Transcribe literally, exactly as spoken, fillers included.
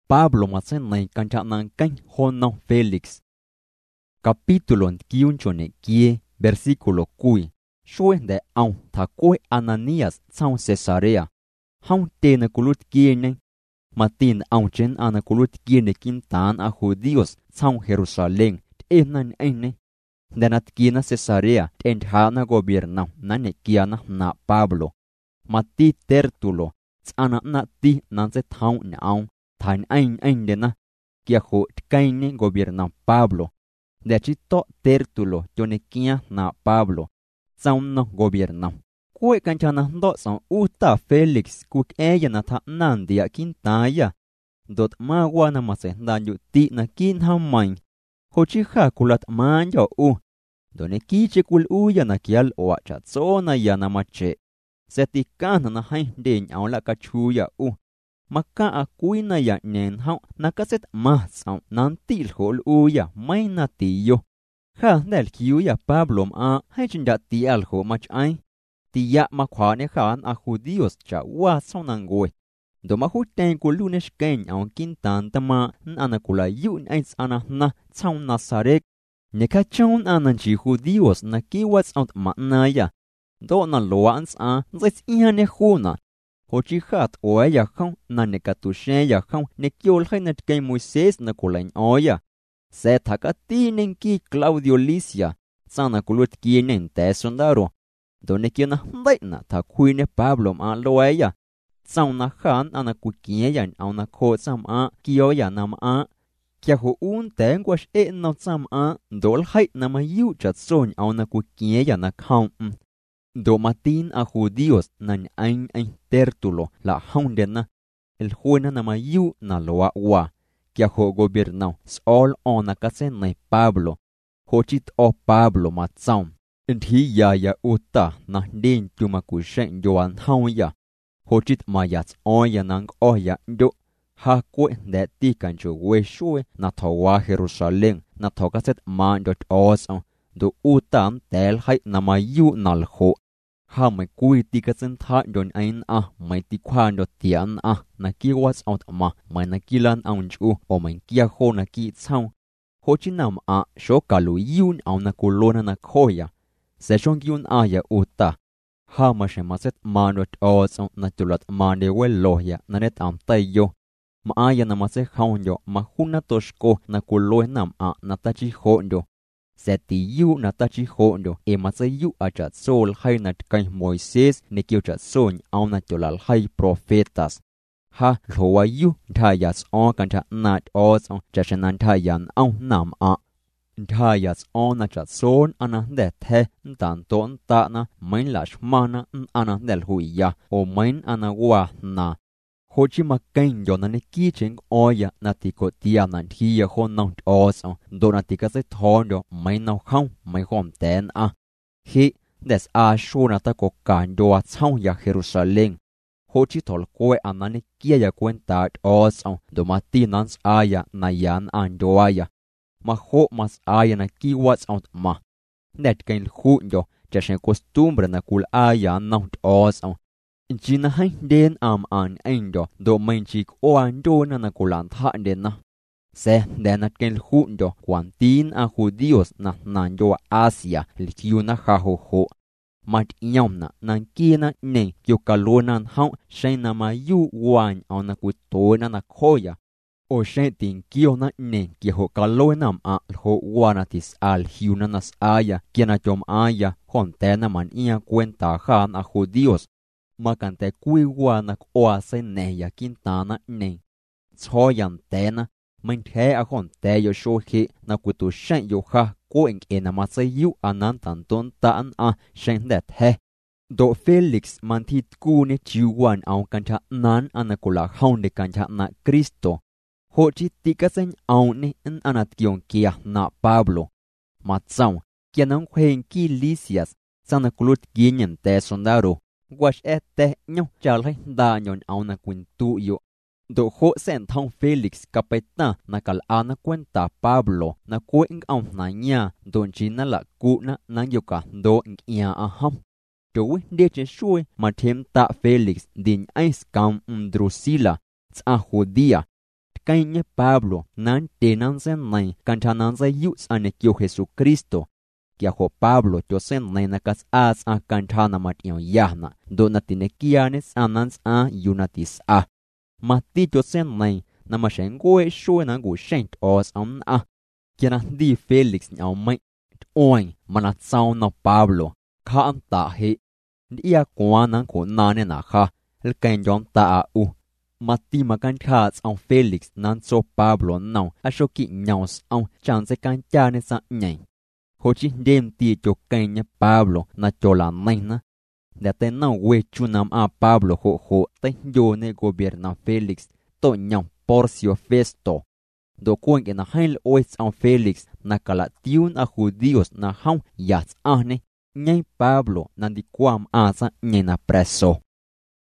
Pablo mà sẽ này can trạng năng canh hôn nông Felix. Capítulo kiunchone kie versículo cui. Shue de ông thà coi Ananias sau Caesarea. Hông tên là culut kia nên. Mà tin ông trên ana culut kia để kinh tán a Judios sau Jerusalem. Em nan anh này. Denat kia na Caesarea. Tên hạ na gobierno. Nane kia na na Pablo. Mà ti Tertulo. Ana na ti nan se thao na ông. Thành anh anh đến na. Kia khổ cây ne gobierno Pablo. De chito Tertulo cho ne kia na Pablo. Sau no gobierno. Kue kanchana do son uta Felix kuk ella na tha nandia kintaya. Dot magua na mase danyu ti na kin hamain. Hochi ha kulat manjo u. Done kiche kul uya na kial oa chatsona ya na mache. Seti kana na hain den au la kachuya u. Maka akui na ya nen hao na kaset ma sao nan til hol uya mai na tiyo. Ha del kiuya Pablo ma hai chinda ti al ho mach ai. Ti ya ma khwa ne khan a Judios cha wa sao nang goi. Do ma hu ten ko lu ne shken au kin tan tama ana kula yu ai ana na chau Nazareth. Ne ka chon ana chi Judios na ki what's out ma na ya. Do na loans a zais ia ne khuna. Ho chi khat o ya không na ne ka tu she ya không ne kyol khai na kai Moises na kulain oya. Se thaka ti nen ki Claudio Lysia. Sana kulut ki nen te sondaro. Do ne ki na dai na tha khui ne Pablo ma loya. Sau na khan ana ku ki yan au na kho sam a kyo ya nam a. Kya ho un te ngwash e no sam a dol hai na ma yu chat son au na ku ki ya na kham. Do matin a Judios nan ein ein Tertulo la haunden na. El juena na ma yu na loa wa. Kia ho gobernau all ona kasen na Pablo. Hochit o Pablo matsaum. Inthi ya ya uta na den tuma ku shen joan hau ya. Hochit mayats oya nang oya do. Ha kwe de ti kancho we shue na towa Jerusalem na tokaset man dot os do utam tel hai na ma yu nal ho. Ha mai kui ti kasen tha don ain a mai ti kwan do tian a na ki was out ma mai na kilan aun chu o mai kia ho na ki chau ho chinam a sho kalu yun au na kolona na khoya se shong yun a ya uta ha ma she ma set ma not os na tulat ma de wel lo ya na net am tai yo ma a ya na ma se khaun yo ma huna toshko na koloi nam a na ta chi ho ndo se ti yu na ta chi ho ndo e ma se yu a cha sol hai na kai Moises ne kyo cha son au na tulal hai profetas ha lowa yu thayas on kan cha nat os cha chanan thayan au nam a thayas on na cha son ana de the tan ton ta na main lashmana ana del huya o main ana wa na hochi ma kain yo na ne ki cheng oya na ti ko tia nan thi ya hon nong os do na ti ka se thon do mai nau khong mai hom ten a hi des a shu na ta ko kan do a chau ya Jerusalem hochi tol ko ana ne kia ya kwenta os do ma ti nans aya na yan an do aya ma ho mas aya na ki what's out ma net kain khu yo cha shen costumbre na kul aya nong os Jina hai den am an endo do main chik o an do na na kulan tha den na. Se den at ken hun do kwantin a Judios na nan do Asia likiu na ha ho ho. Mat inyom na nan ki na ne yo kalonan hau shen na ma yu wan au na ku to na na khoya. O shen tin kio na ne ki ho kalonam a ho wanatis al hiu na nas aya ki na chom aya hon te na man ia cuenta han a Judios. Ma kante kui wanak oa se ne ya kintana ne. Choyan tena, main te a hon te yo shohi na kutu shen yo ha koing ena ma se yu anan tanton taan a shen det he. Do Felix mantit ku ne chiwan au kanta nan anakula haunde kanta na Cristo. Ho chi tikasen au ne en anat kion kia na Pablo. Matsau, kia nang huen ki Lysias, sana kulut ginyen te sondaro. Wash ete nhau chal hai da nyon au na quintu yo. Do ho sen thong Felix kapeta na kal ana cuenta Pablo na kuing au na nya don china la ku na nang yo ka do ia a ham. Do de che shui ma them ta Felix din ais kam Drusilla tsa Judia. cây nhé Pablo nan tê nan sen này can cha nan dây yu sa ne kêu Jesucristo kia ho Pablo cho sen này na kas as a can cha na mat yon yahna do na tine kia ne anans a yunatis a ma ti cho sen này na ma shen goe shoe na go shen os am a kia na di Felix nyao mai oin mana sao na Pablo kha am ta he dia kwa nan ko na ne na kha el kan jom ta u Mati makan khats ông Felix nan so Pablo nào a so ki nyaus ông chan se kan cha ne sa nhảy ho chi dem ti cho kan nya Pablo na cho la nai na da te na we chu nam a Pablo ho ho te yo ne gobierna Felix to nyam Porcio Festo do kuen ke na hail ois ông Felix na kala tiun a judíos na hau yats a ne nhai Pablo nan di kwam a sa nhai na preso